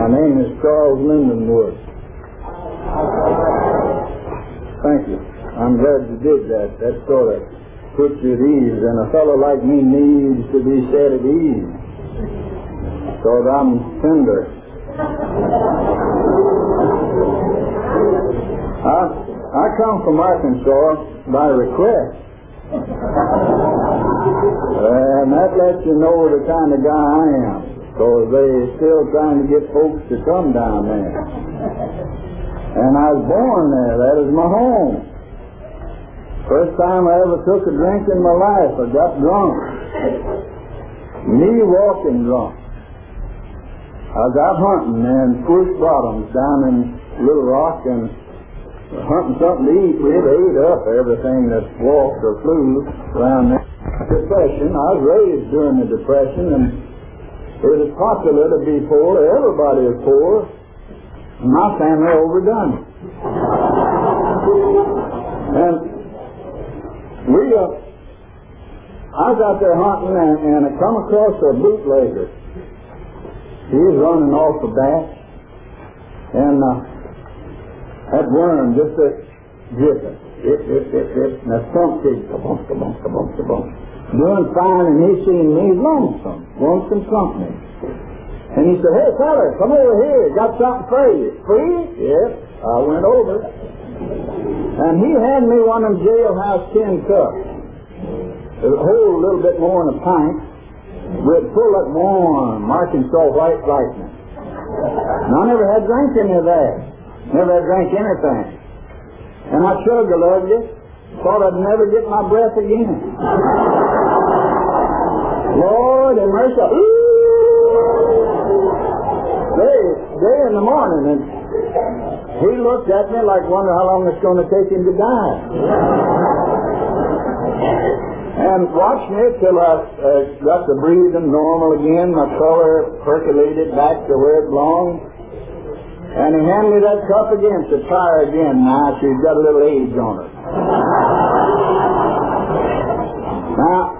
My name is Charles Lindenwood. Thank you. I'm glad you did that. That sort of puts you at ease, and a fellow like me needs to be set at ease, because I'm tender. I come from Arkansas by request, and that lets you know the kind of guy I am, because they're still trying to get folks to come down there. And I was born there. That is my home. First time I ever took a drink in my life, I got drunk. Me walking drunk. I got hunting in Push Bottoms down in Little Rock, and hunting something to eat. We ate up everything that walked or flew around there. Depression. I was raised during the Depression, and it was popular to be poor. Everybody was poor. My family overdone it. And I was out there hunting, and I come across a bootlegger. He was running off the bat, and that worm just dripping. And that thump kid, ka-bump, ka-bump, ka-bump, ka-bump. Doing fine, and he seen me lonesome, want some company. And he said, "Hey, fella, come over here. Got something for you." "Free?" "Yes." I went over. And he handed me one of them jailhouse tin cups. It would hold a little bit more than a pint, with full of warm Arkansas white lightning. And I never had drank any of that. Never had drank anything. And I chug-a-lugged it. Thought I'd never get my breath again. Lord have mercy. Day in the morning, and he looked at me like wondering how long it's going to take him to die. And watched me till I got the breathing normal again. My color percolated back to where it belonged. And he handed me that cup again to try her again. Now she's got a little age on her. Now,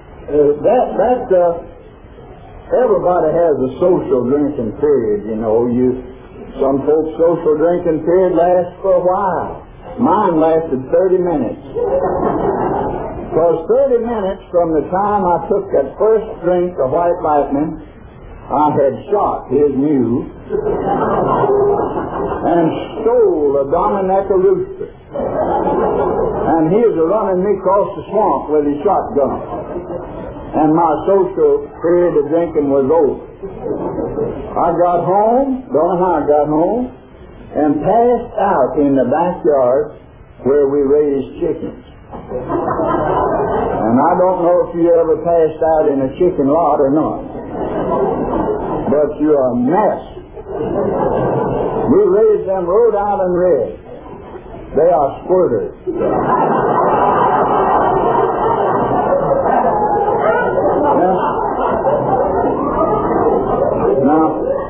everybody has a social drinking period, you know. Some folks' social drinking period lasts for a while. Mine lasted 30 minutes. Because 30 minutes from the time I took that first drink of White Lightning, I had shot his mule and stole a Dominica rooster. And he was running me across the swamp with his shotgun. And my social period of drinking was over. I got home, don't know how I got home, and passed out in the backyard where we raised chickens. And I don't know if you ever passed out in a chicken lot or not, but you're a mess. We raised them Rhode Island Reds. They are squirters. Now,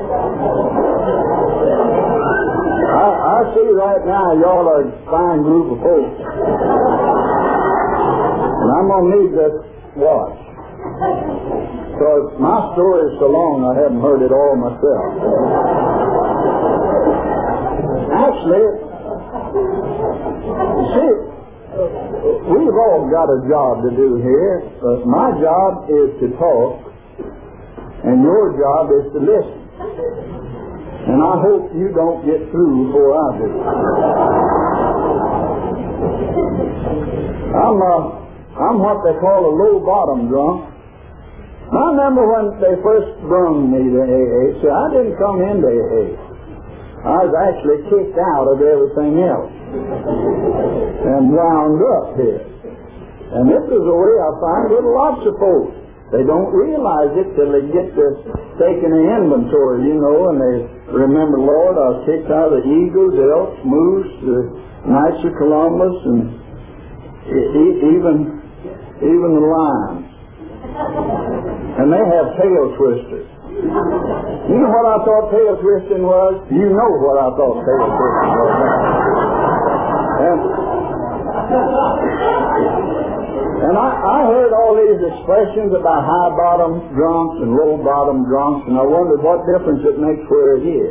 I see right now y'all are a fine group of folks. And I'm going to need this watch. Because my story is so long I haven't heard it all myself. Actually, you see, we've all got a job to do here. My job is to talk, and your job is to listen. And I hope you don't get through before I do. I'm what they call a low-bottom drunk. I remember when they first brung me to AA, so I didn't come into AA. I was actually kicked out of everything else and wound up here. And this is the way I find with lots of folks. They don't realize it till they get to taking an inventory, you know, and they remember, Lord, I was kicked out of the Eagles, the Elks, Moose, the Knights of Columbus, and even the Lions. And they have tail twisters. You know what I thought tail twisting was? You know what I thought tail twisting was. And And I heard all these expressions about high-bottom drunks and low-bottom drunks, and I wondered what difference it makes where it is.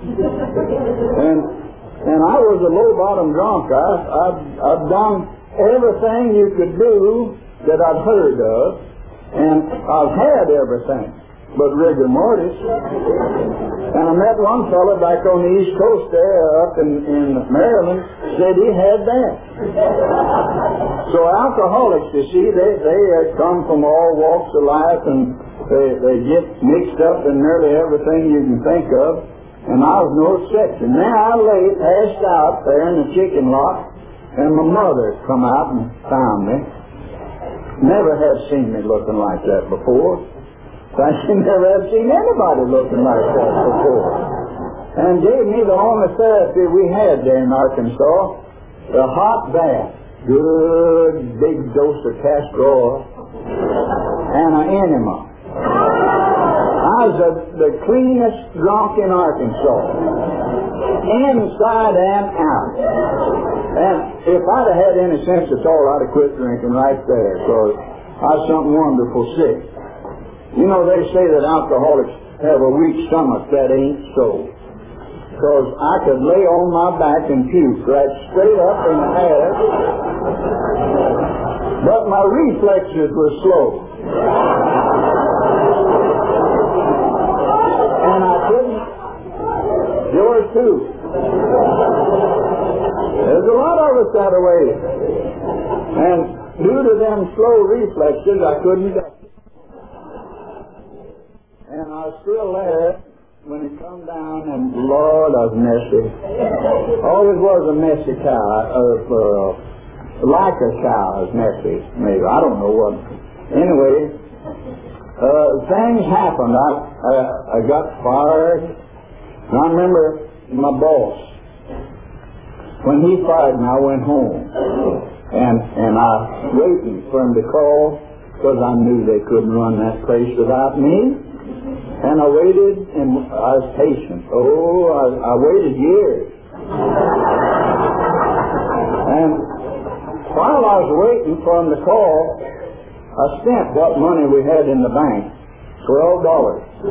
And I was a low-bottom drunk. I've done everything you could do that I've heard of, and I've had everything but rigor mortis. And I met one fellow back on the East Coast there, up in Maryland, said he had that. So alcoholics, you see, they come from all walks of life, and they get mixed up in nearly everything you can think of, and I was no exception. Now I lay passed out there in the chicken lot, and my mother come out and found me. Never had seen me looking like that before. I never have seen anybody looking like that before. And gave me the only therapy we had there in Arkansas, the hot bath. Good big dose of castor oil and an enema. I was the cleanest drunk in Arkansas, inside and out. And if I'd have had any sense at all, I'd have quit drinking right there, because I was something wonderful sick. You know, they say that alcoholics have a weak stomach. That ain't so. Because I could lay on my back and puke right straight up in the air, but my reflexes were slow. And I couldn't. Yours too. There's a lot of us that way. And due to them slow reflexes, I couldn't get. And I was still there when it come down, and Lord, I was messy. Always was a messy cow, like a cow is messy, maybe. I don't know what. Anyway, things happened. I got fired. And I remember my boss. When he fired me, I went home. And I was waiting for him to call, because I knew they couldn't run that place without me. And I waited, and I was patient. I waited years. And while I was waiting for him to call, I spent what money we had in the bank, $12.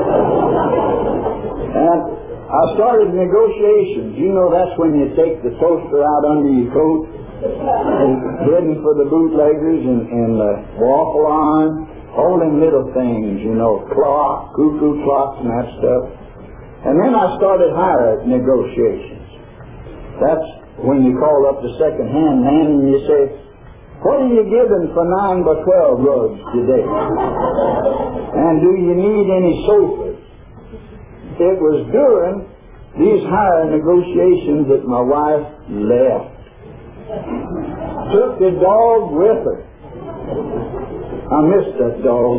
And I started negotiations. You know, that's when you take the toaster out under your coat, hidden for the bootleggers and the waffle iron. All them little things, you know, clock, cuckoo clocks and that stuff. And then I started hire negotiations. That's when you call up the second-hand man and you say, what are you giving for 9x12 rugs today? And do you need any sofas? It was during these hire negotiations that my wife left. Took the dog with her. I missed that dog.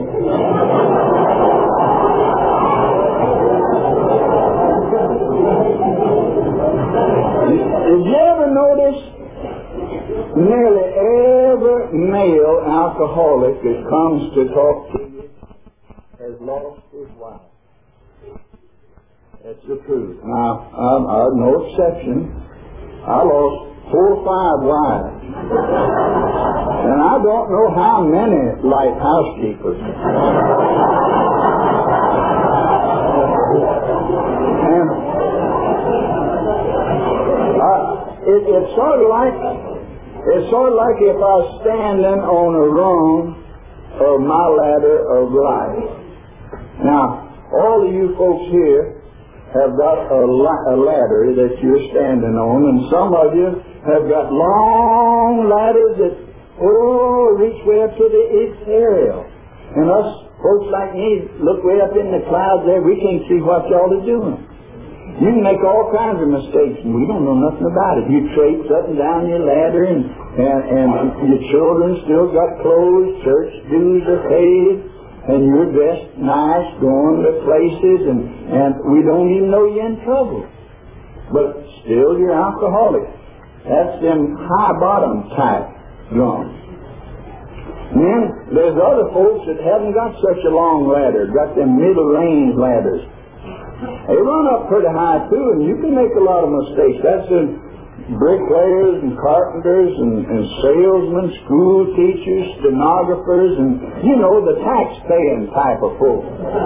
Did you ever notice nearly every male alcoholic that comes to talk to you has lost his wife? That's the truth. Now, I'm no exception. I lost 4 or 5 wives. And I don't know how many light housekeepers. And it's sort of like if I was standing on a rung of my ladder of life. Now, all of you folks here have got a ladder that you're standing on, and some of you have got long ladders that reach way up to the ethereal. And us folks like me look way up in the clouds there, we can't see what y'all are doing. You can make all kinds of mistakes, and we don't know nothing about it. You traipse up and down your ladder, and your children still got clothes, church dues are paid, and you're dressed nice, going to places, and we don't even know you're in trouble. But still you're alcoholic. That's them high-bottom type drunks. Then there's other folks that haven't got such a long ladder, got them middle-range ladders. They run up pretty high too, and you can make a lot of mistakes. That's bricklayers and carpenters and salesmen, school teachers, stenographers, and, the tax-paying type of folk.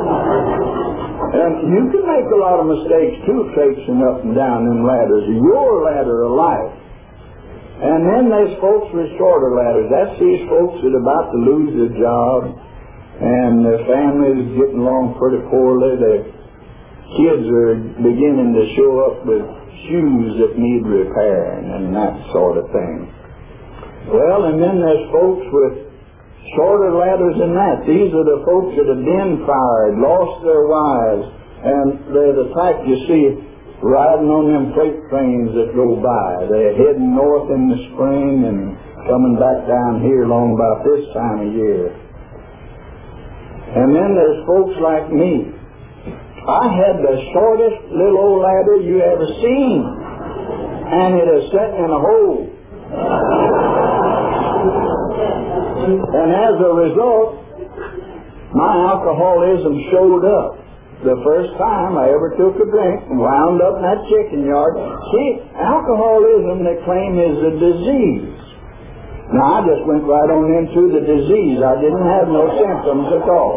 And you can make a lot of mistakes, too, traipsing up and down them ladders, your ladder of life. And then there's folks with shorter ladders. That's these folks that are about to lose their job, and their families are getting along pretty poorly. Their kids are beginning to show up with shoes that need repairing and that sort of thing. Well, and then there's folks with shorter ladders than that. These are the folks that have been fired, lost their wives, and they're the type you see riding on them freight trains that go by. They're heading north in the spring and coming back down here along about this time of year. And then there's folks like me. I had the shortest little old ladder you ever seen, and it is sitting in a hole. And as a result, my alcoholism showed up. The first time I ever took a drink and wound up in that chicken yard. See, alcoholism, they claim, is a disease. Now, I just went right on into the disease. I didn't have no symptoms at all.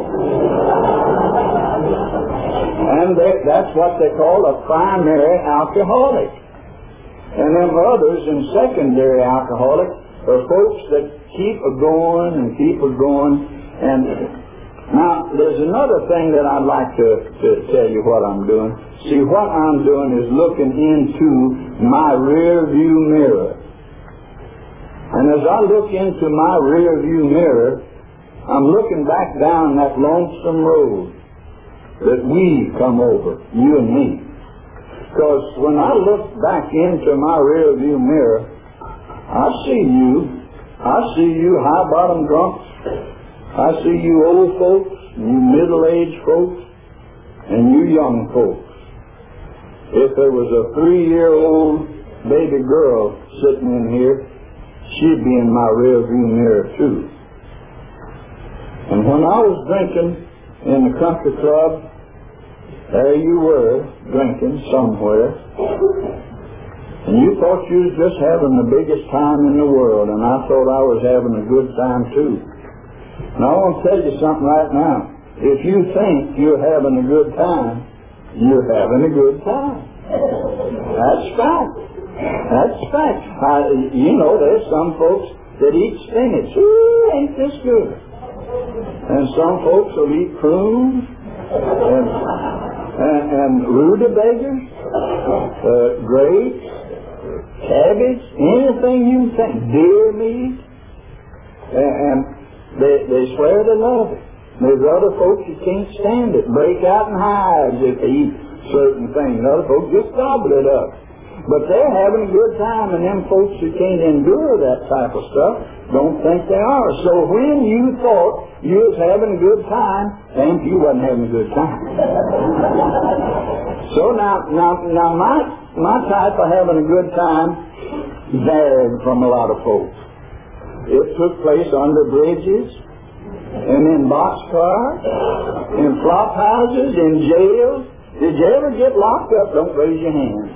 And that's what they call a primary alcoholic. And them others in secondary alcoholic are folks that keep a-going and keep a-going. And now, there's another thing that I'd like to tell you what I'm doing. See, what I'm doing is looking into my rear view mirror. And as I look into my rear view mirror, I'm looking back down that lonesome road that we come over, you and me. Because when I look back into my rear view mirror, I see you high-bottom drunks. I see you old folks, you middle-aged folks, and you young folks. If there was a 3-year-old baby girl sitting in here, she'd be in my rear-view mirror too. And when I was drinking in the country club, there you were, drinking somewhere, and you thought you was just having the biggest time in the world, and I thought I was having a good time too. Now, I want to tell you something right now. If you think you're having a good time, you're having a good time. That's fact. That's fact. There's some folks that eat spinach. Ooh, ain't this good? And some folks will eat prunes and rutabagas, grapes, cabbage, anything you can think, deer meat, and they swear they love it. There's other folks who can't stand it, break out in hives if they eat certain things. Other folks just gobble it up. But they're having a good time, and them folks who can't endure that type of stuff don't think they are. So when you thought you was having a good time, think you wasn't having a good time. So now my type of having a good time varied from a lot of folks. It took place under bridges, and in boxcars, in flop houses, in jails. Did you ever get locked up? Don't raise your hand.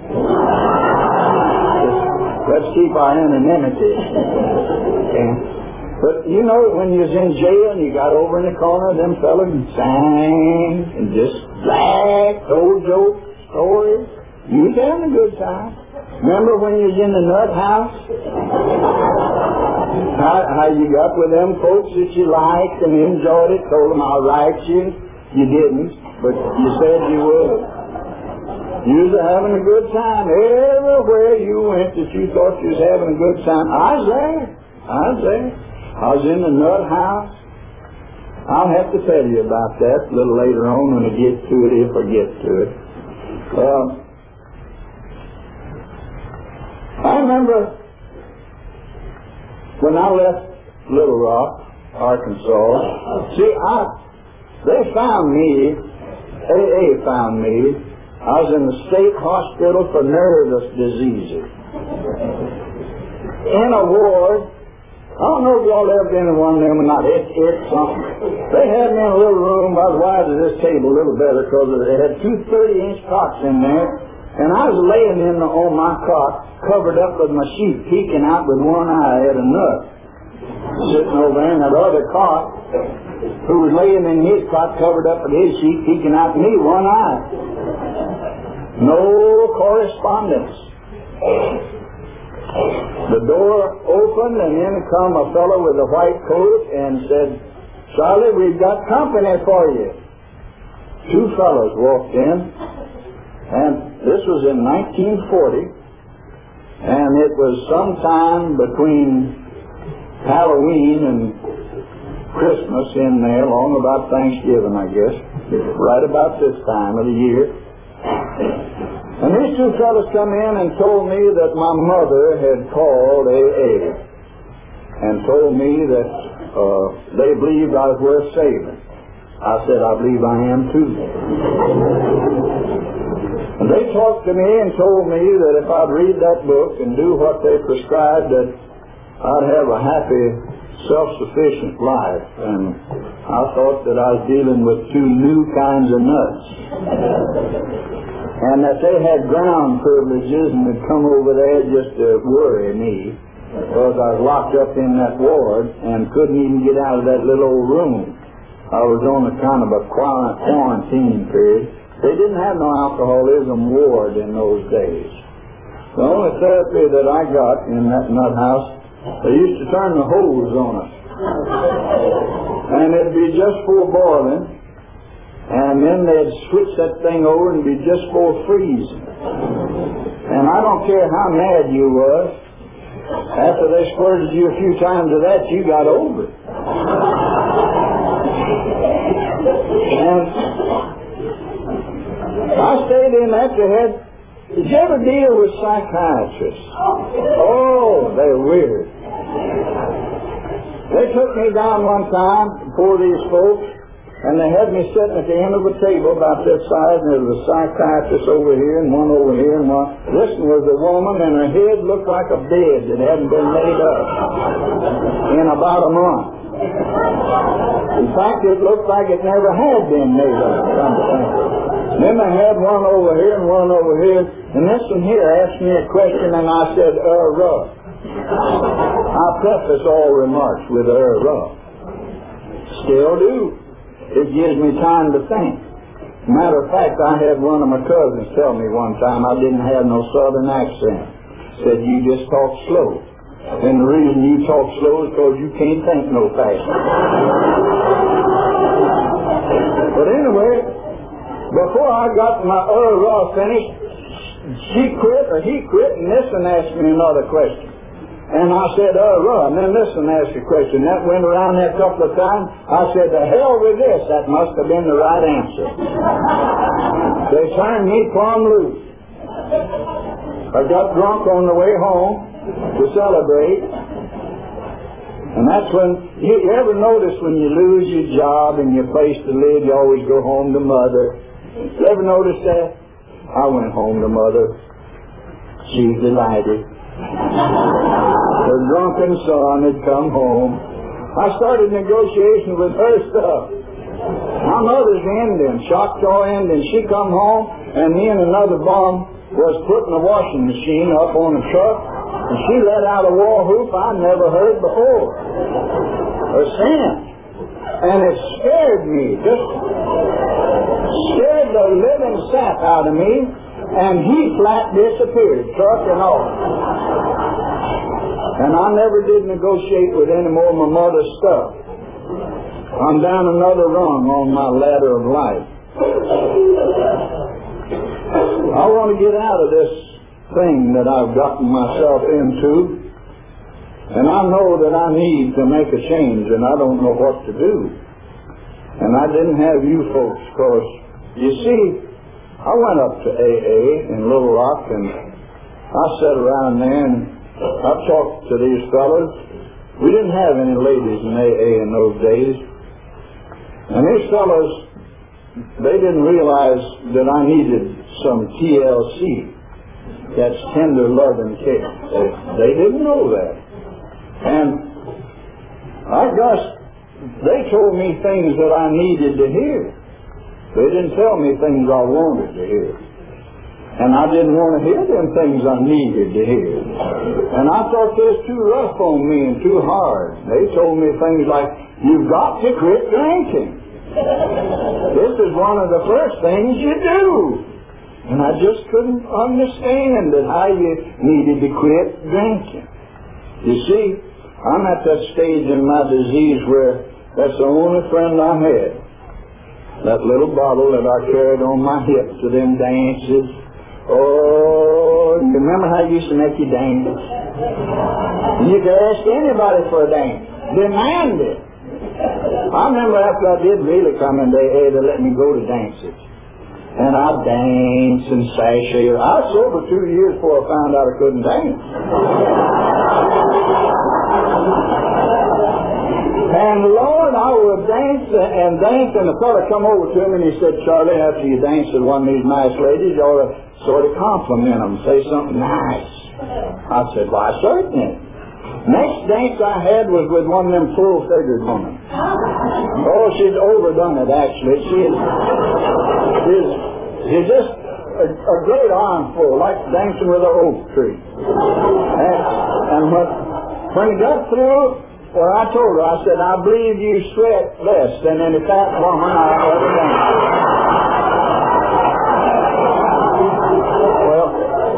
Let's keep our anonymity. Okay. But when you was in jail and you got over in the corner, them fellas sang and just laughed, told jokes, stories. You was having a good time. Remember when you was in the nut house? How you got with them folks that you liked and enjoyed it, told them I liked you. You didn't, but you said you would. You was having a good time. Everywhere you went that you thought you was having a good time, I was there. I was in the nut house. I'll have to tell you about that a little later on when I get to it, if I get to it. I remember when I left Little Rock, Arkansas. See, they found me, AA found me. I was in the State Hospital for Nervous Diseases. In a ward. I don't know if y'all ever been in one of them or not. It's something. They had me in a little room about the wide of this table, a little better, because they had two 30-inch cots in there, And I was laying on my cot, covered up with my sheet, peeking out with one eye at a nut, sitting over there in that other cot, who was laying in his cot, covered up with his sheet, peeking out at me, one eye. No correspondence. The door opened, and in come a fellow with a white coat and said, "Charlie, we've got company for you." Two fellows walked in, and this was in 1940, and it was sometime between Halloween and Christmas in there, long about Thanksgiving, I guess, right about this time of the year. And these two fellows come in and told me that my mother had called AA and told me that they believed I was worth saving. I said, "I believe I am too." And they talked to me and told me that if I'd read that book and do what they prescribed, that I'd have a happy, self-sufficient life. And I thought that I was dealing with two new kinds of nuts. And that they had ground privileges and had come over there just to worry me, because I was locked up in that ward and couldn't even get out of that little old room. I was on a kind of a quarantine period. They didn't have no alcoholism ward in those days. The only therapy that I got in that nut house, they used to turn the hose on us. And it'd be just full boiling, and then they'd switch that thing over and be just full freezing. And I don't care how mad you was, after they squirted you a few times of that, you got over it. And I stayed in that. Did you ever deal with psychiatrists? Oh, they're weird. They took me down one time before these folks, and they had me sitting at the end of a table about this size, and there was a psychiatrist over here and one over here and one. This one was a woman, and her head looked like a bed that hadn't been made up in about a month. In fact, it looked like it never had been made up. Then they had one over here and one over here, and this one here asked me a question, and I said, I preface all remarks with Still do. It gives me time to think. Matter of fact, I had one of my cousins tell me one time I didn't have no southern accent. Said, "You just talk slow. And the reason you talk slow is because you can't think no faster." But anyway, before I got my finished, she quit or he quit, and this one asked me another question. And I said, and then this one asked a question. That went around there a couple of times. I said, "The hell with this. That must have been the right answer." They turned me plumb loose. I got drunk on the way home to celebrate. And that's when, you ever notice when you lose your job and your place to live, you always go home to Mother? You ever notice that? I went home to Mother. She's delighted. Her drunken son had come home. I started negotiations with her stuff. My mother's Indian, Choctaw Indian. She come home, and me and another bum was putting a washing machine up on a truck, and she let out a war whoop I never heard before. A sin. And it scared me, just scared the living sap out of me, and he flat disappeared, truck and all. And I never did negotiate with any more of my mother's stuff. I'm down another rung on my ladder of life. I want to get out of this thing that I've gotten myself into, and I know that I need to make a change, and I don't know what to do. And I didn't have you folks, because, you see, I went up to AA in Little Rock, and I sat around there, and I talked to these fellas. We didn't have any ladies in AA in those days. And these fellas, they didn't realize that I needed some TLC. That's tender love and care. They didn't know that. And I guess they told me things that I needed to hear. They didn't tell me things I wanted to hear. And I didn't want to hear them things I needed to hear. And I thought they was too rough on me and too hard. They told me things like, you've got to quit drinking. This is one of the first things you do. And I just couldn't understand that how you needed to quit drinking. You see, I'm at that stage in my disease where that's the only friend I had. That little bottle that I carried on my hip to them dances. Oh, you remember how it used to make you dance? You could ask anybody for a dance. Demand it. I remember after I did really come in, they let me go to dances. And I danced and sashayed. I was sober 2 years before I found out I couldn't dance. And Lord, I would dance and dance, and the fellow come over to him and he said, Charlie, after you dance with one of these nice ladies, you ought to sort of compliment them, say something nice. I said, why, certainly. Next dance I had was with one of them full-figured women. Oh, she's overdone it, actually. She's just a great armful, like dancing with an oak tree. And when he got through, well, I told her, I said, I believe you sweat less than any fat woman I've ever danced with. Well,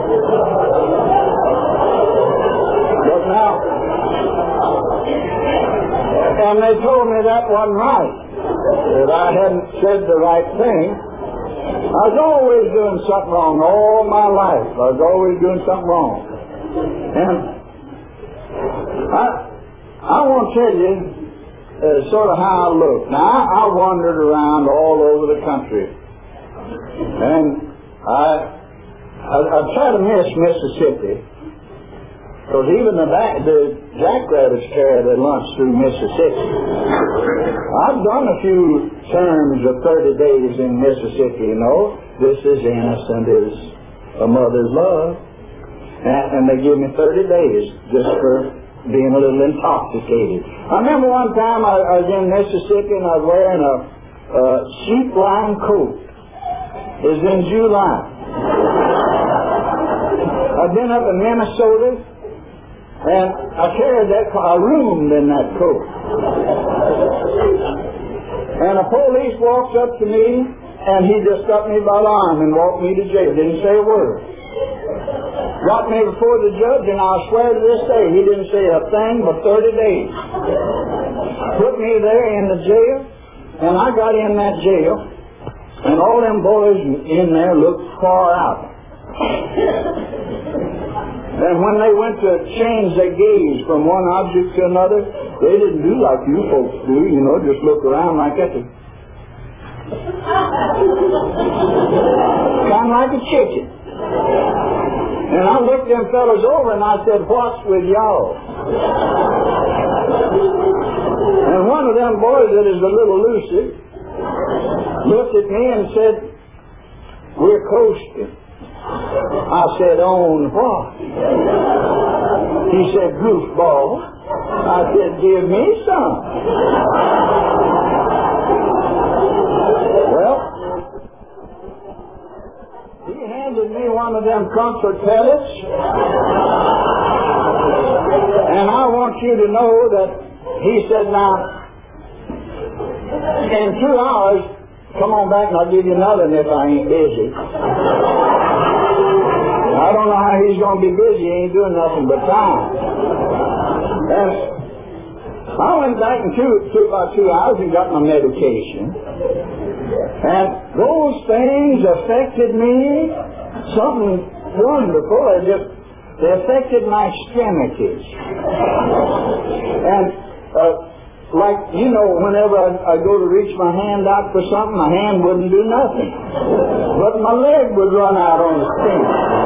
but now, and they told me that wasn't right, that I hadn't said the right thing. I was always doing something wrong all my life. I was always doing something wrong. And I want to tell you sort of how I look. Now, I wandered around all over the country. And I tried to miss Mississippi. Because even the jackrabbits carry their lunch through Mississippi. I've done a few terms of 30 days in Mississippi, you know. This is innocent as a mother's love. And they give me 30 days just for being a little intoxicated. I remember one time I was in Mississippi and I was wearing a sheep-lined coat. It was in July. I've been up in Minnesota and I carried I roomed in that coat. And a police walks up to me and he just got me by the arm and walked me to jail. Didn't say a word. Got me before the judge, and I swear to this day, he didn't say a thing but 30 days. Put me there in the jail, and I got in that jail, and all them boys in there looked far out. And when they went to change their gaze from one object to another, they didn't do like you folks do, you know, just look around like that. Kind of like a chicken. And I looked them fellas over and I said, what's with y'all? And one of them boys that is a little lucid looked at me and said, we're coasting. I said, on what? He said, goofball. I said, give me some. Well, he handed me one of them comfort pellets, and I want you to know that he said, now, in 2 hours, come on back and I'll give you another one if I ain't busy. I don't know how he's going to be busy. He ain't doing nothing but time. And I went back in about 2 hours and got my medication. And those things affected me something wonderful. They affected my extremities. And like, you know, whenever I go to reach my hand out for something, my hand wouldn't do nothing. But my leg would run out on the skin.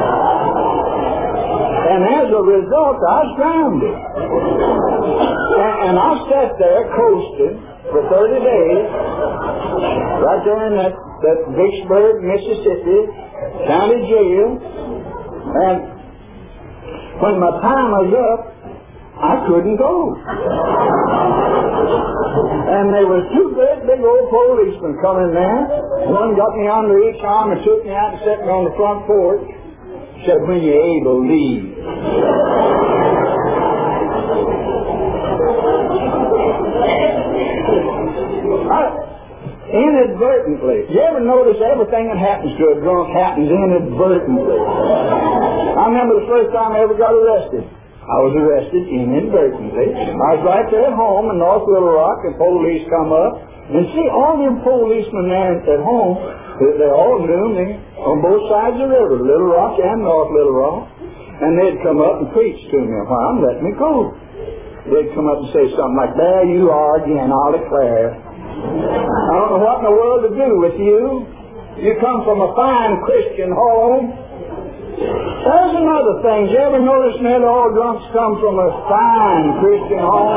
And as a result, I was grounded. And I sat there coasting for 30 days, right there in that Vicksburg, Mississippi county jail. And when my time was up, I couldn't go. And there was two great big old policemen coming there. One got me under each arm and took me out and set me on the front porch. Said, when you're able, leave. Inadvertently. You ever notice everything that happens to a drunk happens inadvertently? I remember the first time I ever got arrested. I was arrested inadvertently. I was right there at home in North Little Rock, and police come up. And see, all them policemen there at home, they all knew me on both sides of the river, Little Rock and North Little Rock. And they'd come up and preach to me a while and let me go. They'd come up and say something like, there you are again, I'll declare. I don't know what in the world to do with you. You come from a fine Christian home. There's another thing. You ever notice that all drunks come from a fine Christian home?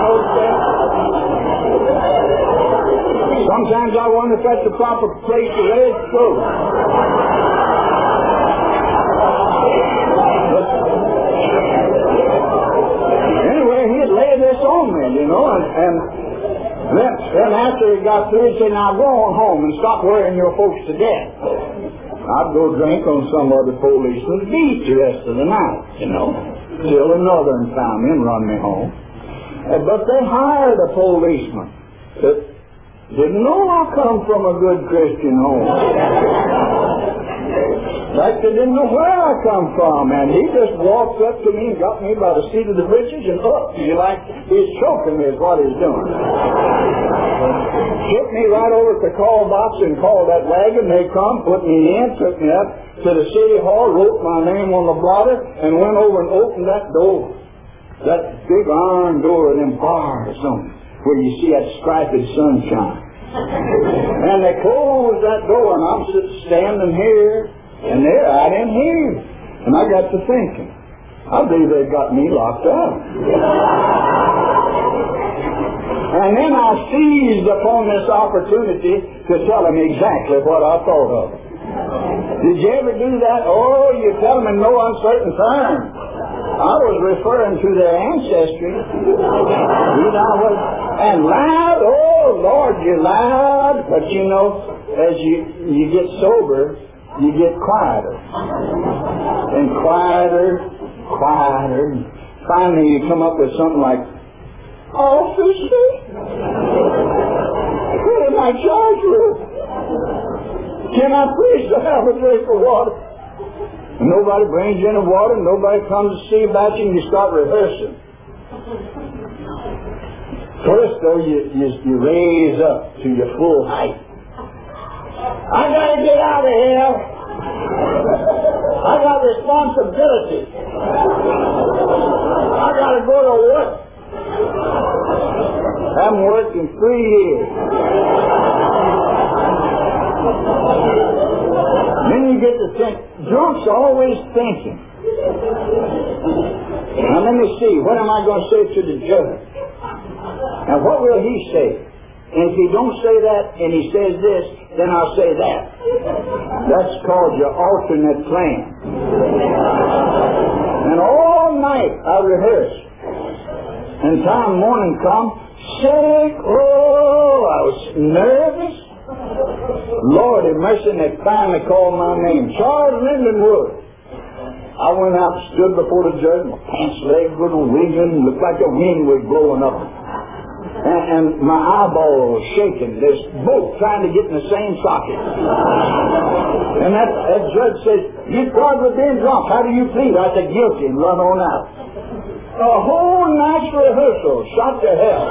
Sometimes I wonder if that's the proper place to raise children. Anyway, he'd lay this on me, you know, and then after he got through, he'd say, now go on home and stop worrying your folks to death. I'd go drink on some other policeman's beat the rest of the night, you know, till another one found me and run me home. But they hired a policeman that didn't know I come from a good Christian home. In fact, they didn't know where I come from, and he just walked up to me and got me by the seat of the breeches and up. You like, he's choking me is what he's doing. Took me right over to the call box and called that wagon. They come, put me in, took me up to the city hall, wrote my name on the blotter, and went over and opened that door. That big iron door with them bars on it, where you see that striped sunshine. And they closed that door, and I'm standing here, and they're out in here. And I got to thinking, I believe they got me locked up. And then I seized upon this opportunity to tell them exactly what I thought of them. Did you ever do that? Oh, you tell them in no uncertain terms. I was referring to their ancestry. And loud, oh Lord, you're loud. But you know, as you get sober, you get quieter. And quieter. Finally you come up with something like, officer, what am I charged with? Can I please have a drink of water? And nobody brings you any water, nobody comes to see about you, and you start rehearsing. First, though, you raise up to your full height. I gotta get out of here. I got responsibility. I gotta go to work. I haven't worked in 3 years. Then you get to think, drunks are always thinking. Now let me see, what am I going to say to the judge? Now what will he say? And if he don't say that and he says this, then I'll say that. That's called your alternate plan. And all night I rehearsed. And time morning come, sick, oh, I was nervous. Lord have mercy, and they finally called my name, Charles Lindenwood. I went out and stood before the judge, my pants legs were wiggling, looked like the wind was blowing up. And my eyeball was shaking. They're both trying to get in the same socket. And that judge said, "You charged with being drunk. How do you plead?" I said, "Guilty," and run on out. A whole night's rehearsal shot to hell.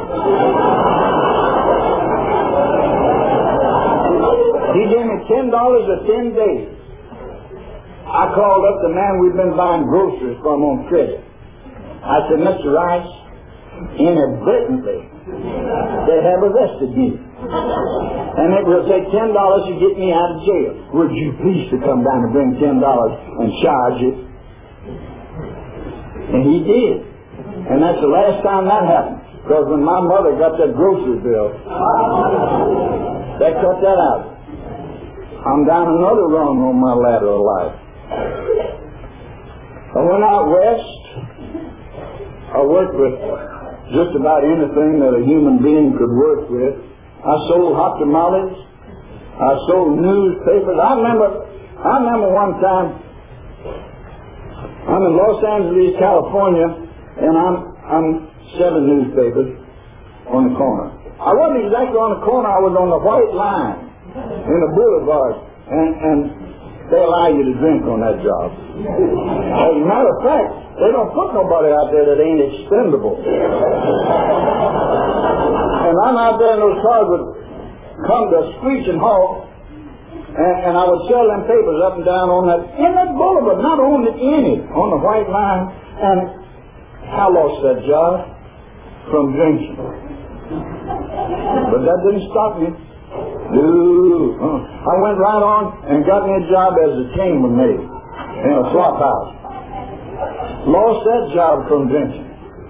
He gave me $10 a 10 days. I called up the man we've been buying groceries from on credit. I said, "Mr. Rice, inadvertently, they have arrested you. And it will take $10 to get me out of jail. Would you please to come down and bring $10 and charge it?" And he did. And that's the last time that happened. Because when my mother got that grocery bill, they cut that out. I'm down another rung on my ladder of life. I went out west, I worked with just about anything that a human being could work with. I sold hot tamales. I sold newspapers. I remember one time I'm in Los Angeles, California, and I'm selling newspapers on the corner. I wasn't exactly on the corner. I was on the white line in the boulevard, and they allow you to drink on that job. As a matter of fact, they don't put nobody out there that ain't expendable. And I'm out there, and those cars would come to a screeching halt, and I would sell them papers up and down on that boulevard, not only in it, on the white line. And I lost that job from drinking. But that didn't stop me. I went right on and got me a job as a chambermaid in a slop house. Lost that job from drinking.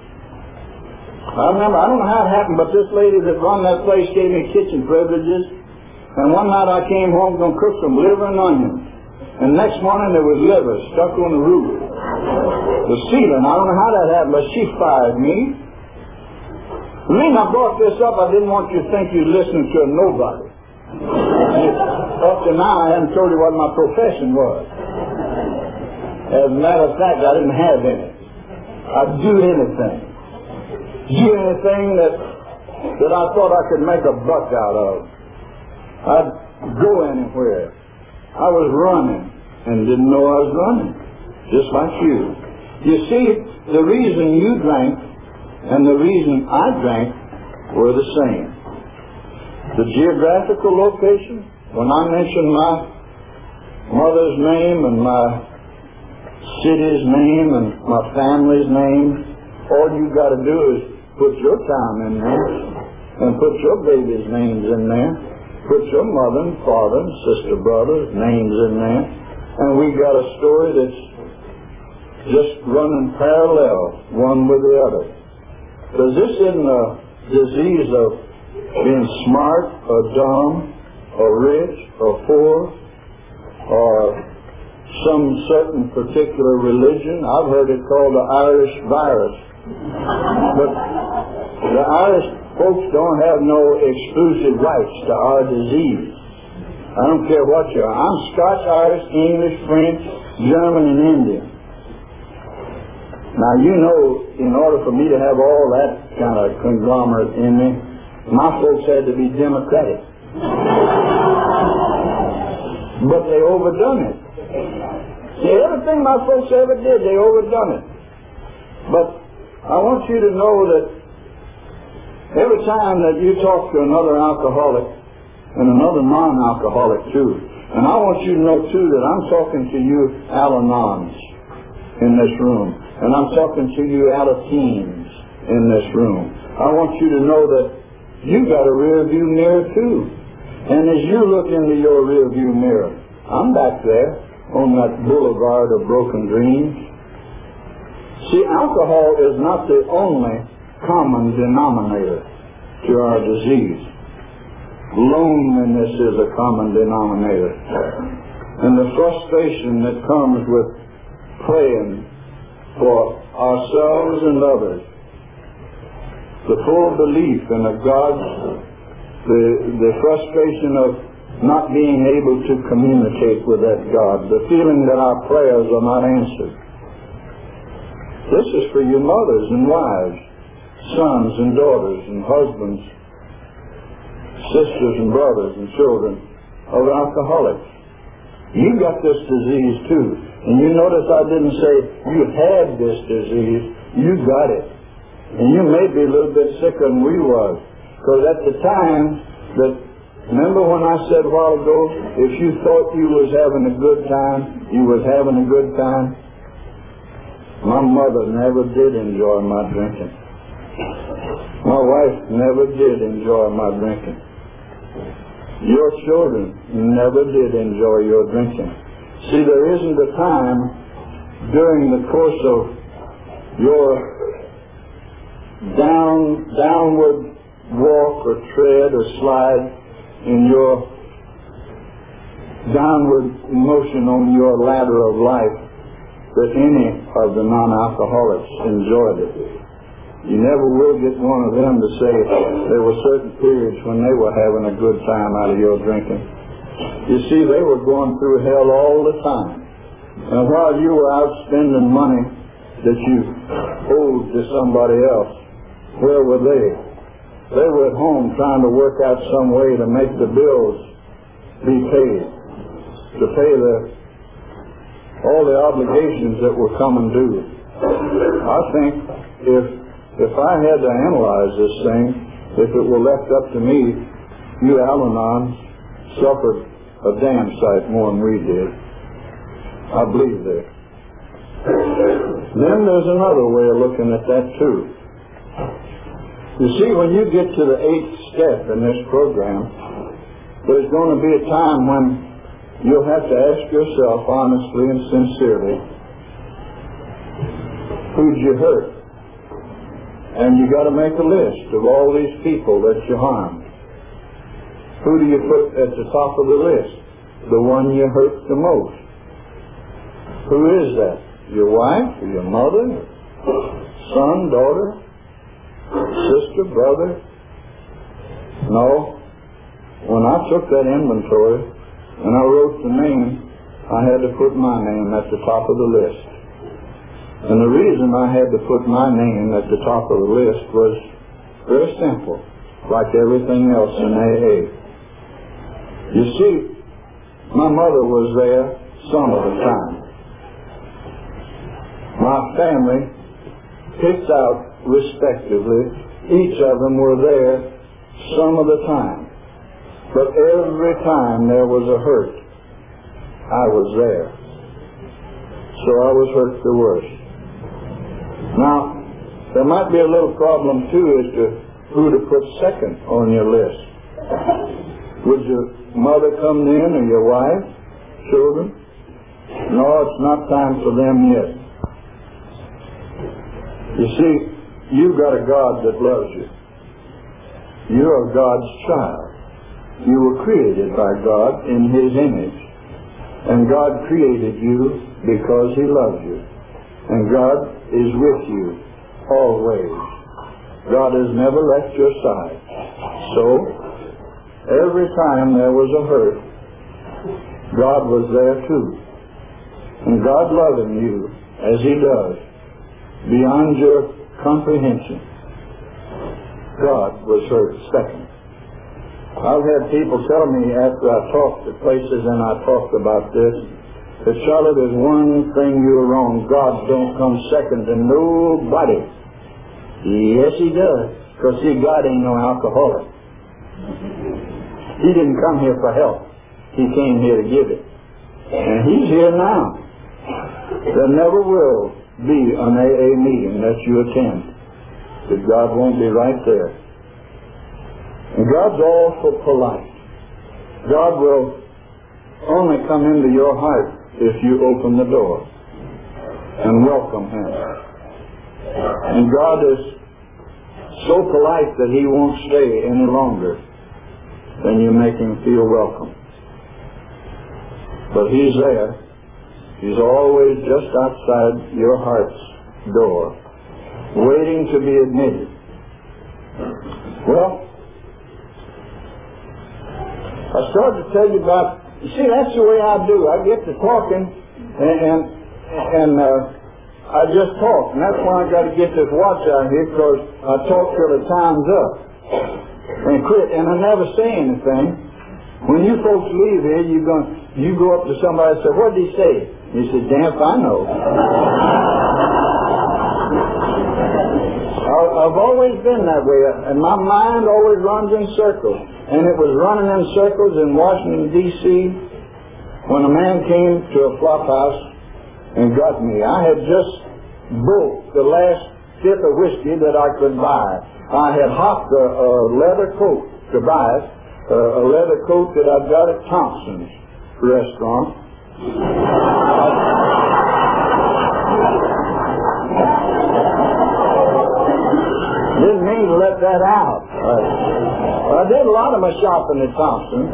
I remember, I don't know how it happened, but this lady that run that place gave me kitchen privileges. And one night I came home going to cook some liver and onions. And next morning there was liver stuck on the roof. The ceiling, I don't know how that happened, but she fired me. The reason I brought this up, I didn't want you to think you were listening to a nobody. Up to now I haven't told you what my profession was. As a matter of fact, I didn't have any. I'd do anything. Do anything that I thought I could make a buck out of. I'd go anywhere. I was running and didn't know I was running. Just like you. You see, the reason you drank and the reason I drank were the same. The geographical location, when I mentioned my mother's name and my city's name and my family's name, all you got to do is put your town in there and put your baby's names in there. Put your mother and father and sister, brothers' names in there, and we got a story that's just running parallel, one with the other. Because this isn't a disease of being smart or dumb or rich or poor or some certain particular religion. I've heard it called the Irish virus. But the Irish folks don't have no exclusive rights to our disease. I don't care what you are. I'm Scotch, Irish, English, French, German, and Indian. Now, you know, in order for me to have all that kind of conglomerate in me, my folks had to be Democratic. But they overdone it. See, everything my folks ever did, they overdone it. But I want you to know that every time that you talk to another alcoholic, and another non-alcoholic too, and I want you to know too that I'm talking to you Al-Anons in this room, and I'm talking to you Alateens in this room. I want you to know that you got a rear view mirror too. And as you look into your rear view mirror, I'm back there on that boulevard of broken dreams. See, alcohol is not the only common denominator to our disease. Loneliness is a common denominator. And the frustration that comes with praying for ourselves and others. The full belief in a God, the frustration of not being able to communicate with that God, the feeling that our prayers are not answered. This is for you mothers and wives, sons and daughters and husbands, sisters and brothers and children of alcoholics. You got this disease too. And you notice I didn't say you had this disease, you got it. And you may be a little bit sicker than we was. Because at the time that, remember when I said a while ago, if you thought you was having a good time, you was having a good time? My mother never did enjoy my drinking. My wife never did enjoy my drinking. Your children never did enjoy your drinking. See, there isn't a time during the course of your downward walk or tread or slide in your downward motion on your ladder of life that any of the non-alcoholics enjoyed it. You never will get one of them to say there were certain periods when they were having a good time out of your drinking. You see, they were going through hell all the time. And while you were out spending money that you owed to somebody else, where were they? They were at home trying to work out some way to make the bills be paid, to pay all the obligations that were coming due. I think if I had to analyze this thing, if it were left up to me, you Al-Anons suffered a damn sight more than we did. I believe that. Then there's another way of looking at that too. You see, when you get to the 8th step in this program, there's going to be a time when you'll have to ask yourself honestly and sincerely, who'd you hurt? And you got to make a list of all these people that you harmed. Who do you put at the top of the list? The one you hurt the most. Who is that? Your wife, or your mother, son, daughter, sister, brother? No. When I took that inventory and I wrote the name, I had to put my name at the top of the list. And the reason I had to put my name at the top of the list was very simple, like everything else in AA. You see, my mother was there some of the time. My family picked out respectively, each of them were there some of the time. But every time there was a hurt, I was there. So I was hurt the worst. Now, there might be a little problem too as to who to put second on your list. Would your mother come in, or your wife, children? No, it's not time for them yet. You see, you've got a God that loves you. You are God's child. You were created by God in His image. And God created you because He loves you. And God is with you always. God has never left your side. So, every time there was a hurt, God was there too. And God loving you as He does, beyond your comprehension, God was hurt second. I've had people tell me after I talked at places and I talked about this, that Charlotte, there's one thing you're wrong. God don't come second to nobody. Yes, He does. Because see, God ain't no alcoholic. He didn't come here for help. He came here to give it. And He's here now. There never will be an AA meeting that you attend that God won't be right there. And God's awful polite. God will only come into your heart if you open the door and welcome Him. And God is so polite that He won't stay any longer than you make Him feel welcome. But He's there. He's always just outside your heart's door, waiting to be admitted. Well, I started to tell you about, you see, that's the way I do. I get to talking, and I just talk. And that's why I got to get this watch out here, because I talk till the time's up. And quit, and I never say anything. When you folks leave here, you go up to somebody and say, what did he say? He said, damn if I know. I've always been that way, and my mind always runs in circles. And it was running in circles in Washington, D.C. when a man came to a flop house and got me. I had just broke the last fifth of whiskey that I could buy. I had hopped a leather coat to buy it, a leather coat that I got at Thompson's restaurant. Didn't mean to let that out. I did a lot of my shopping at Thompson.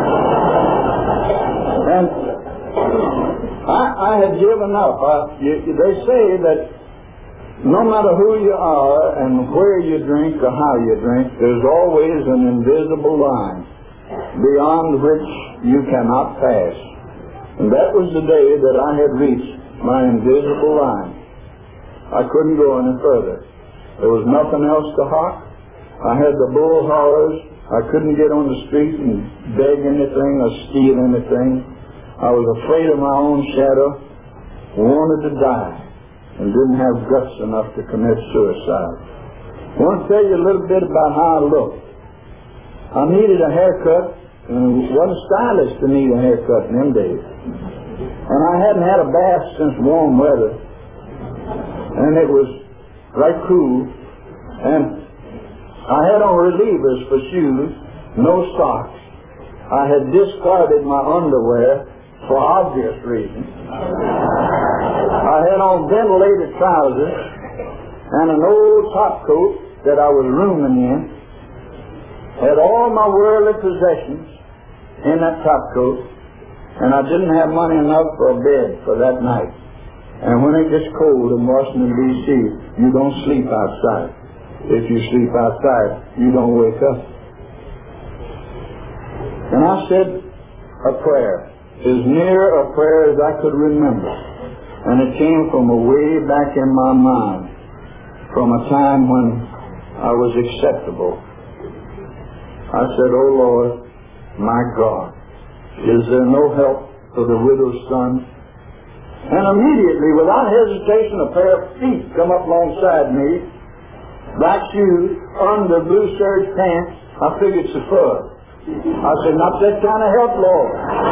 And I had given up. They say that no matter who you are and where you drink or how you drink, there's always an invisible line beyond which you cannot pass. And that was the day that I had reached my invisible line. I couldn't go any further. There was nothing else to hawk. I had the bull horrors. I couldn't get on the street and beg anything or steal anything. I was afraid of my own shadow, wanted to die, and didn't have guts enough to commit suicide. I want to tell you a little bit about how I looked. I needed a haircut, and it wasn't stylish to need a haircut in them days. And I hadn't had a bath since warm weather, and it was right cool, and I had on relievers for shoes, no socks. I had discarded my underwear for obvious reasons. I had on ventilated trousers and an old top coat that I was rooming in. Had all my worldly possessions in that top coat, and I didn't have money enough for a bed for that night. And when it gets cold in Washington, D.C., you don't sleep outside. If you sleep outside, you don't wake up. And I said a prayer, as near a prayer as I could remember. And it came from way back in my mind, from a time when I was acceptable. I said, "Oh Lord, my God, is there no help for the widow's son?" And immediately, without hesitation, a pair of feet come up alongside me, black shoes, under blue serge pants. I figured it's a fur. I said, "Not that kind of help, Lord."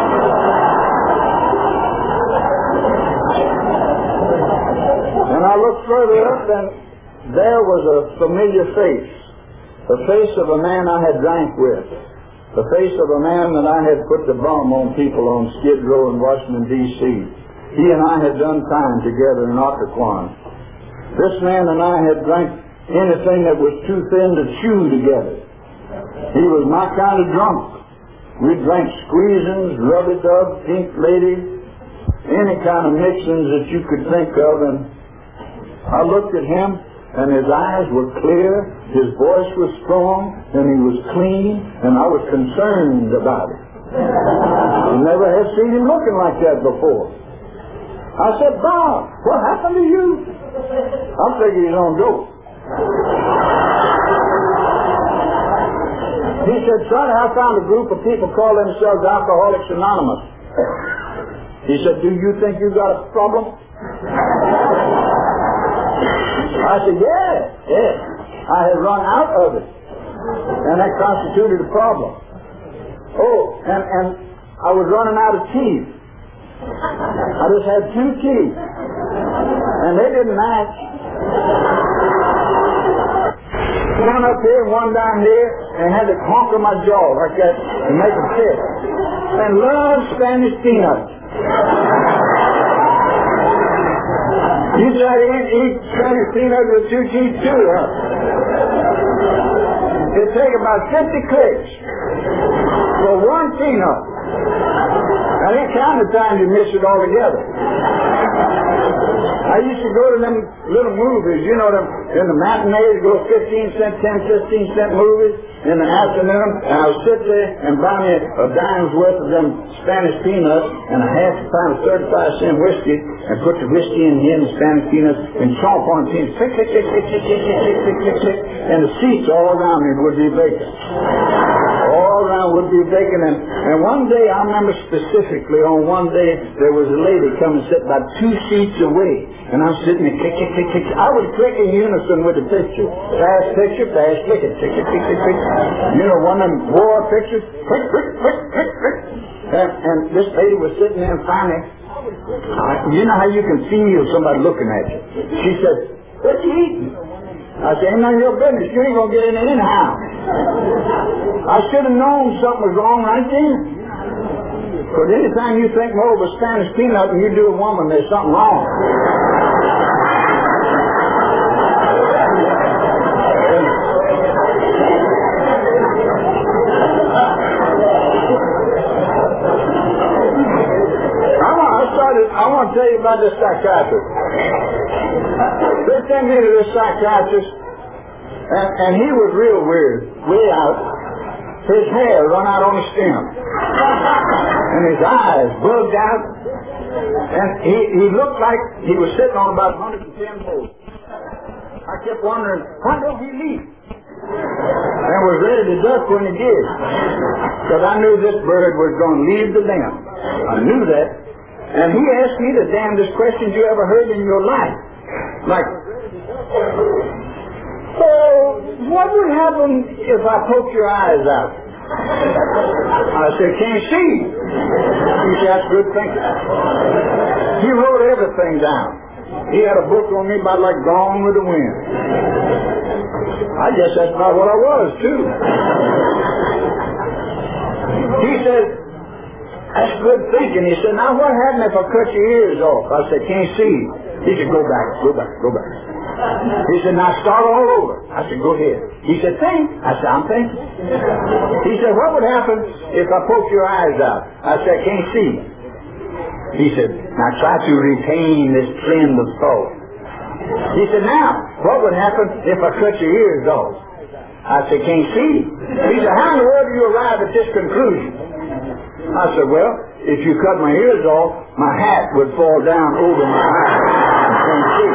And I looked further up, and there was a familiar face. The face of a man I had drank with. The face of a man that I had put the bum on people on Skid Row in Washington, D.C. He and I had done time together in Occoquan. This man and I had drank anything that was too thin to chew together. He was my kind of drunk. We drank squeezins, rub-a-dub, pink lady, any kind of mixins that you could think of. And I looked at him, and his eyes were clear, his voice was strong, and he was clean, and I was concerned about it. I never had seen him looking like that before. I said, "Bob, what happened to you?" I figured he's on dope. He said, "Son, I found a group of people call themselves Alcoholics Anonymous." He said, "Do you think you got a problem?" I said, yes. I had run out of it, and that constituted a problem. Oh, and I was running out of teeth. I just had 2 teeth, and they didn't match. One up here, one down here, and had to conquer my jaw like that to make it fit. And love Spanish peanuts. You try to eat Spanish peanuts with 2 teeth too, huh? It'd take about 50 clicks for 1 peanut. Now, that kind of time you miss it altogether. I used to go to them little movies, you know, them in the matinees, go 15-cent, 10-15-cent movies in the afternoon, and I would sit there and buy me a dime's worth of them Spanish peanuts and a half a pound of 35-cent whiskey, and put the whiskey in here and the Spanish peanuts and chomp on the peanuts, click, click, click, click, click, click, click, click, click, click, and the seats all around me would be vacant. All around would be vacant, and one day, I remember specifically, on one day, there was a lady come and sit about 2 seats away, and I'm sitting there, click, click, click, click. I would click in unison with the picture. Fast picture, fast click it, click, click, click, click, click. You know, one of them war pictures, click, click, click, click, click. And this lady was sitting there, and finally, you know how you can feel somebody looking at you. She said, "What you eating?" I said, "Ain't none of your business. You ain't going to get in it anyhow." I should have known something was wrong right then. But anytime you think more of a Spanish peanut than you do a woman, there's something wrong. I want to tell you about this psychiatrist. They sent me to this psychiatrist, and he was real weird, way out. His hair run out on the stem, and his eyes bugged out, and he looked like he was sitting on about 110 volts. I kept wondering, why don't he leave? And was ready to duck when he did, because I knew this bird was going to leave the den. I knew that. And he asked me the damnedest questions you ever heard in your life. Like, so what would happen if I poked your eyes out? I said, can't see. He said, that's good thinking. He wrote everything down. He had a book on me about like Gone with the Wind. I guess that's about what I was, too. He said, that's good thinking. He said, now what happened if I cut your ears off? I said, can't see. He said, go back. He said, now start all over. I said, go ahead. He said, think. I said, I'm thinking. He said, what would happen if I poke your eyes out? I said, can't see. He said, now try to retain this trend of thought. He said, now, what would happen if I cut your ears off? I said, can't see. He said, how in the world do you arrive at this conclusion? I said, well, if you cut my ears off, my hat would fall down over my eyes. I can't see.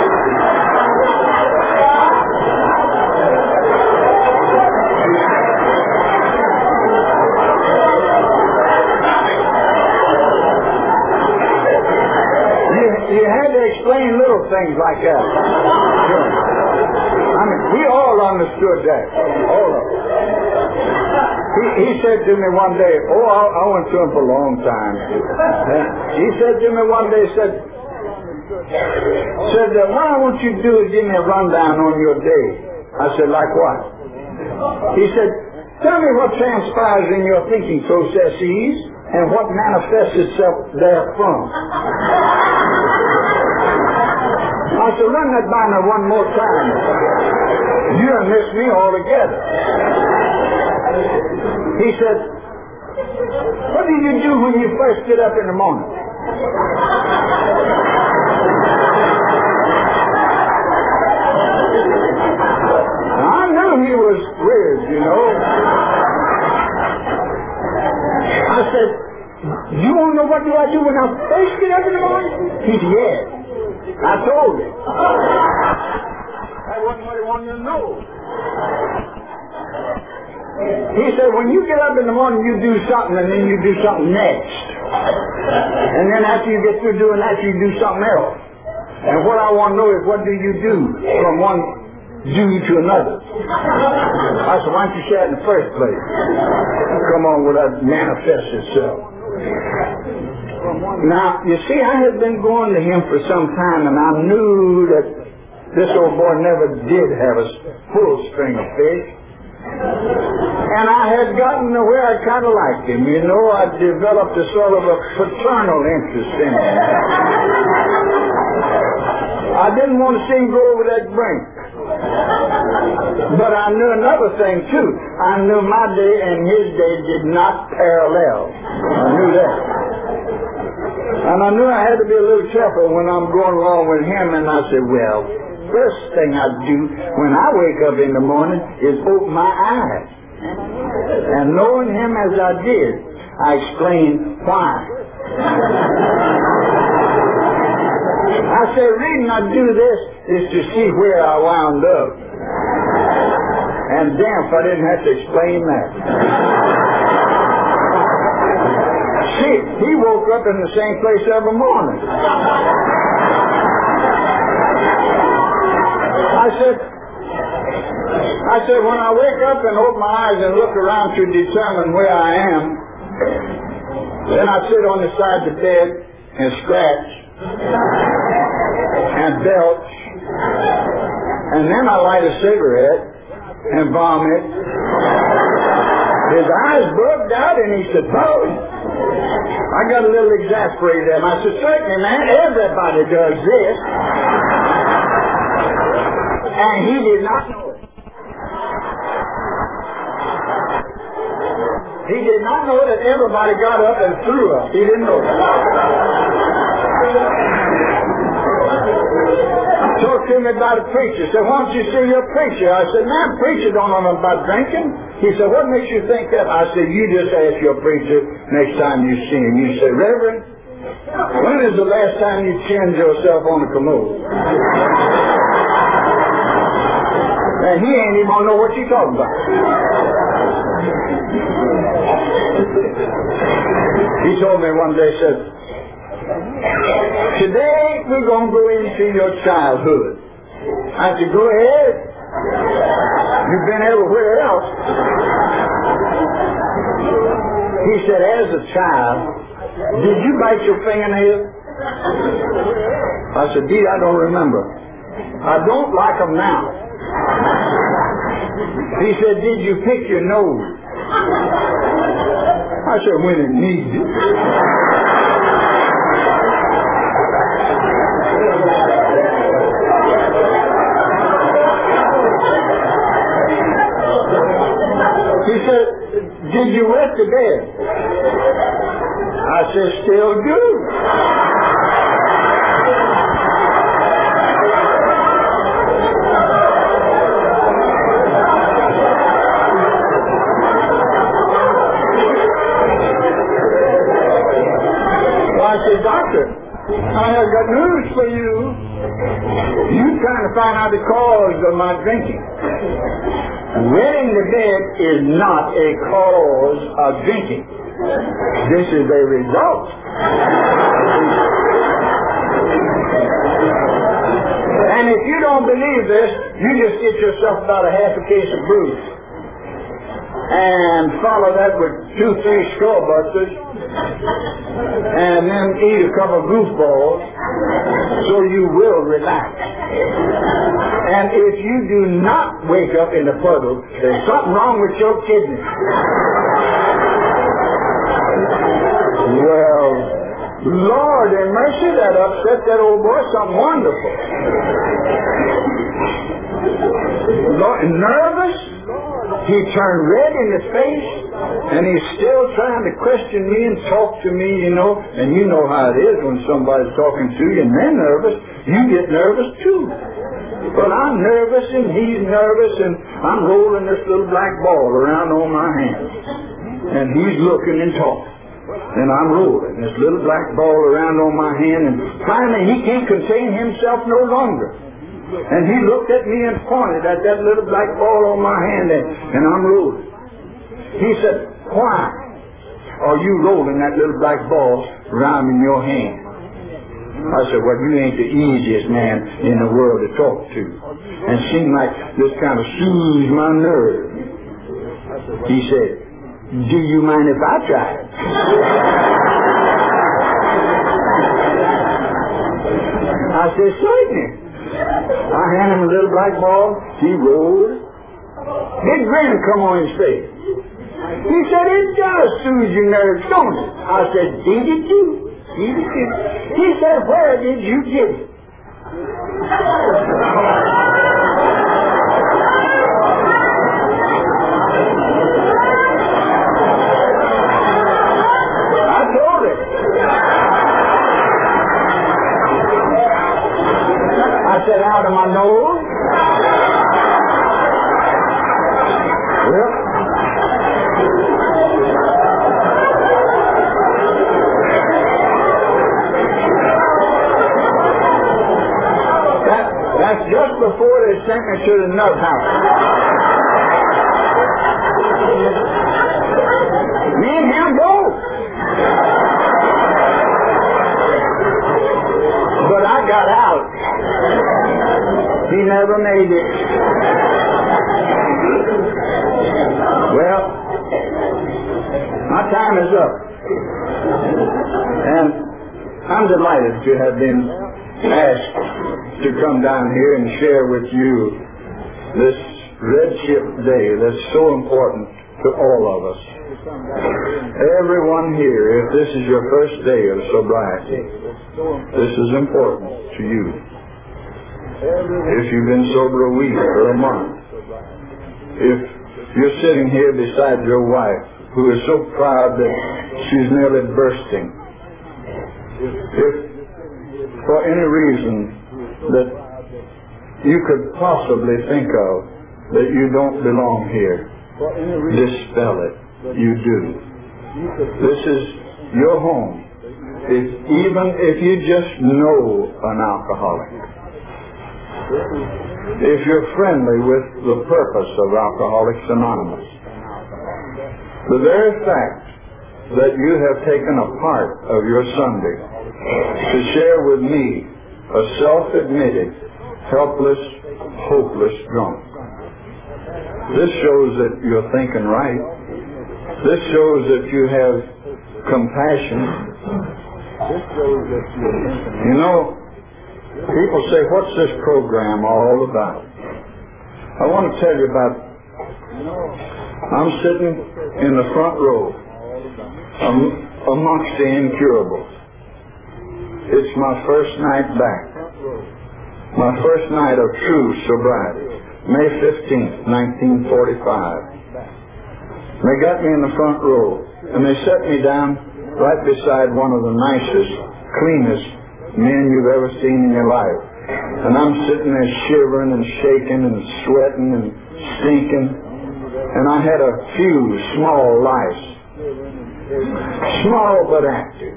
You had to explain little things like that. I mean, we all understood that. All of us. He said to me one day, I went to him for a long time. He said to me one day, said, what I want you to do is give me a rundown on your day. I said, like what? He said, tell me what transpires in your thinking processes and what manifests itself therefrom. I said, run that by me one more time. You and miss me altogether. He said, what did you do when you first get up in the morning? Now, I knew he was weird, you know. I said, you want to know what do I do when I first get up in the morning? He said, yes. I told him. That wasn't what he wanted to know. He said, when you get up in the morning, you do something, and then you do something next. And then after you get through doing that, you do something else. And what I want to know is, what do you do from one do to another? I said, why don't you say it in the first place? Come on, will that manifest itself? Now, you see, I had been going to him for some time, and I knew that this old boy never did have a full string of fish. And I had gotten to where I kind of liked him. You know, I developed a sort of a paternal interest in him. I didn't want to see him go over that brink. But I knew another thing, too. I knew my day and his day did not parallel. I knew that. And I knew I had to be a little careful when I'm going along with him, and I said, well, first thing I do when I wake up in the morning is open my eyes. And knowing him as I did, I explained why. I said, the reason I do this is to see where I wound up. And damn if I didn't have to explain that. See, he woke up in the same place every morning. I said, when I wake up and open my eyes and look around to determine where I am, then I sit on the side of the bed and scratch and belch, and then I light a cigarette and vomit. His eyes bugged out, and he said, "Oh." I got a little exasperated at him. I said, "Certainly, man, everybody does this." And he did not know it. He did not know that everybody got up and threw up. He didn't know that. to me about a preacher. He said, why don't you see your preacher? I said, man, preacher don't know nothing about drinking. He said, what makes you think that? I said, you just ask your preacher next time you see him. You say, Reverend, when is the last time you chinned yourself on the commode? And he ain't even gonna know what you're talking about. He told me one day, said, today we're going to go into your childhood. I said, go ahead. You've been everywhere else. He said, as a child, did you bite your fingernail? I said, Dee, I don't remember. I don't like them now. He said, did you pick your nose? I said, when it needs it. He said, did you wet the bed? I said, still do. I said, doctor, I have got news for you. You're trying to find out the cause of my drinking. Wetting the bed is not a cause of drinking. This is a result. And if you don't believe this, you just get yourself about a half a case of brew and follow that with 2-3 Skullbusters, and then eat a couple of goofballs, so you will relax. And if you do not wake up in a puddle, there's something wrong with your kidney. Well, Lord have mercy, that upset that old boy something wonderful. Lord, nervous? He turned red in his face, and he's still trying to question me and talk to me, you know. And you know how it is when somebody's talking to you and they're nervous. You get nervous too. But I'm nervous and he's nervous, and I'm rolling this little black ball around on my hand. And he's looking and talking. And I'm rolling this little black ball around on my hand, and finally he can't contain himself no longer. And he looked at me and pointed at that little black ball on my hand, and I'm rolling. He said, why are you rolling that little black ball around in your hand? I said, well, you ain't the easiest man in the world to talk to. And it seemed like this kind of soothes my nerve. He said, do you mind if I try it? I said, certainly. I handed him a little black ball. He rolled. Big grin come on his face. He said, it does soothe your nerves, don't it? I said, did it do? Did it do? He said, where did you get it? I told him. I said, out of my nose. Well, that's just before they sent me to the nut house. Me and him both. But I got out. He never made it. Well, my time is up. And I'm delighted to have been asked to come down here and share with you this Red Ship Day that's so important to all of us. Everyone here, if this is your first day of sobriety, this is important to you. If you've been sober a week or a month, if you're sitting here beside your wife who is so proud that she's nearly bursting, if for any reason that you could possibly think of that you don't belong here, dispel it. You do. This is your home. Even if you just know an alcoholic, if you're friendly with the purpose of Alcoholics Anonymous, the very fact that you have taken a part of your Sunday to share with me, a self-admitted, helpless, hopeless drunk, this shows that you're thinking right. This shows that you have compassion. This shows that you're thinking right. You know, people say, what's this program all about? I want to tell you about, I'm sitting in the front row amongst the incurables. It's my first night back. My first night of true sobriety. May 15th, 1945. They got me in the front row, and they set me down right beside one of the nicest, cleanest men you've ever seen in your life. And I'm sitting there shivering and shaking and sweating and stinking. And I had a few small lice. Small but active.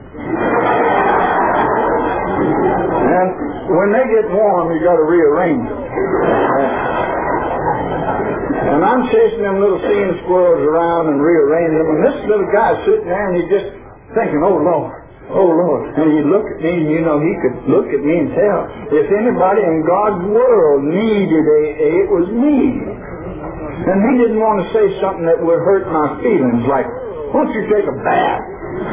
And when they get warm, you got to rearrange them. And I'm chasing them little seeing squirrels around and rearranging them. And this little guy sitting there, and he's just thinking, oh, Lord. Oh, Lord. And he'd look at me, and you know, he could look at me and tell if anybody in God's world needed AA, it was me. And he didn't want to say something that would hurt my feelings, like, why don't you take a bath?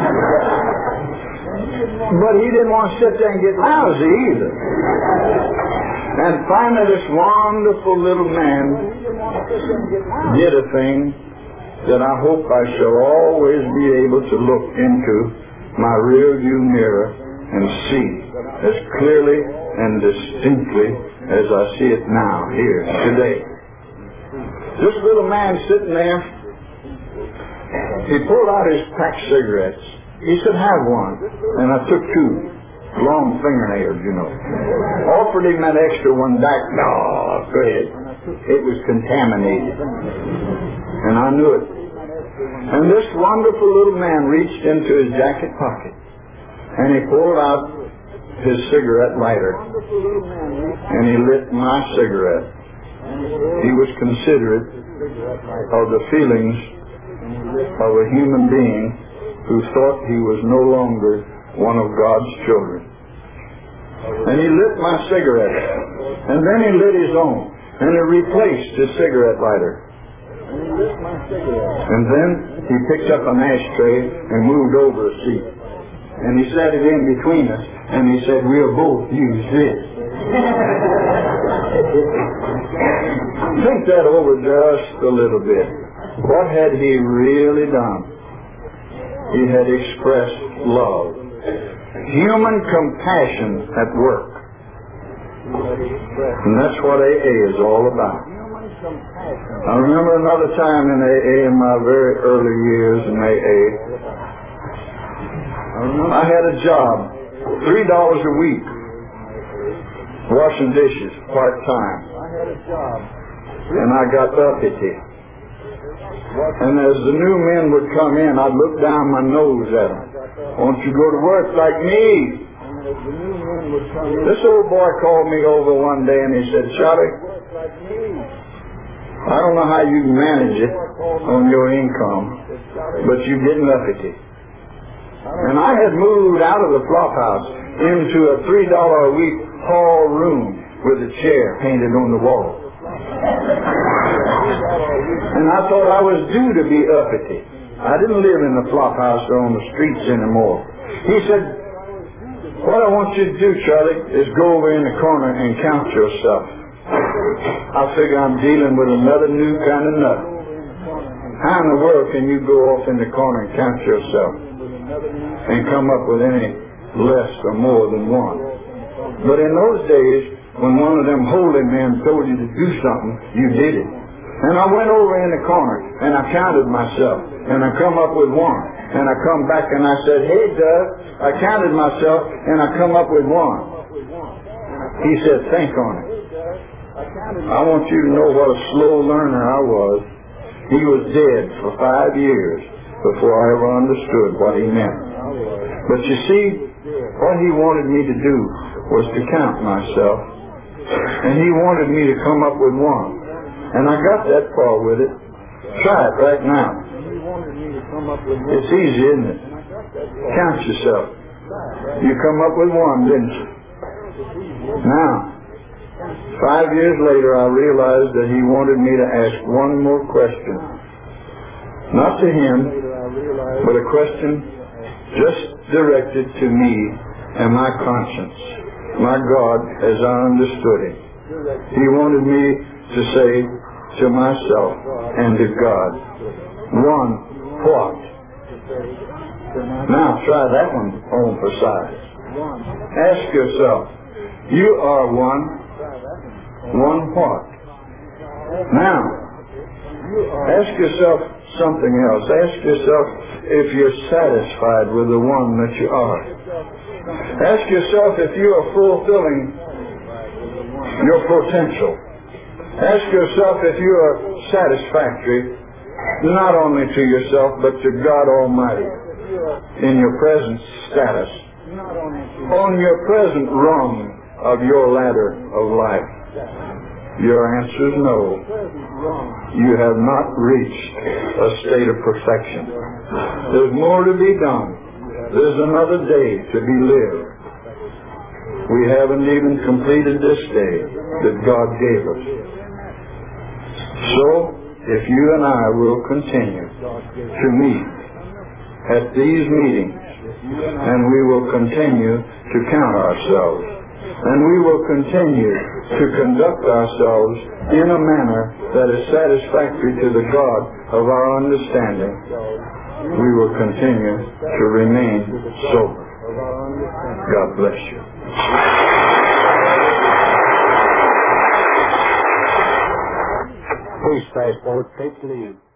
But he didn't want to sit there and get lousy either. And finally this wonderful little man did a thing that I hope I shall always be able to look into my rearview mirror and see as clearly and distinctly as I see it now here today. This little man sitting there, he pulled out his packed cigarettes. He said, have one. And I took two. Long fingernails, you know. Offered him that extra one back. No, go ahead. It was contaminated. And I knew it. And this wonderful little man reached into his jacket pocket and he pulled out his cigarette lighter and he lit my cigarette. He was considerate of the feelings of a human being who thought he was no longer one of God's children. And he lit my cigarette. And then he lit his own. And he replaced his cigarette lighter. And then he picked up an ashtray and moved over a seat. And he set it in between us. And he said, we'll both use this. Think that over just a little bit. What had he really done? He had expressed love. Human compassion at work. And that's what AA is all about. I remember another time in AA, in my very early years in AA, I had a job, $3 a week, washing dishes, part-time. And I got uppity. And as the new men would come in, I'd look down my nose at them. Won't you go to work like me? This old boy called me over one day and he said, Charlie, I don't know how you can manage it on your income, but you're getting uppity. And I had moved out of the flop house into a $3 a week hall room with a chair painted on the wall. And I thought I was due to be uppity. I didn't live in the flop house or on the streets anymore. He said, what I want you to do, Charlie, is go over in the corner and count yourself. I figure I'm dealing with another new kind of nut. How in the world can you go off in the corner and count yourself and come up with any less or more than one? But in those days, when one of them holy men told you to do something, you did it. And I went over in the corner and I counted myself and I come up with one. And I come back and I said, hey, Doug, I counted myself and I come up with one. He said, think on it. I want you to know what a slow learner I was. He was dead for 5 years before I ever understood what he meant. But you see, what he wanted me to do was to count myself. And he wanted me to come up with one. And I got that far with it. Try it right now. It's easy, isn't it? Count yourself. You come up with one, didn't you? Now, 5 years later, I realized that he wanted me to ask one more question. Not to him, but a question just directed to me and my conscience, my God, as I understood him. He wanted me to say to myself and to God, one, what? Now try that one on for size. Ask yourself, you are one what? Now, ask yourself something else. Ask yourself if you're satisfied with the one that you are. Ask yourself if you are fulfilling your potential. Ask yourself if you are satisfactory, not only to yourself, but to God Almighty in your present status, on your present rung of your ladder of life. Your answer is no. You have not reached a state of perfection. There's more to be done. There's another day to be lived. We haven't even completed this day that God gave us. So, if you and I will continue to meet at these meetings, and we will continue to count ourselves, and we will continue to conduct ourselves in a manner that is satisfactory to the God of our understanding, we will continue to remain sober. God bless you. Please fast forward, take to the end.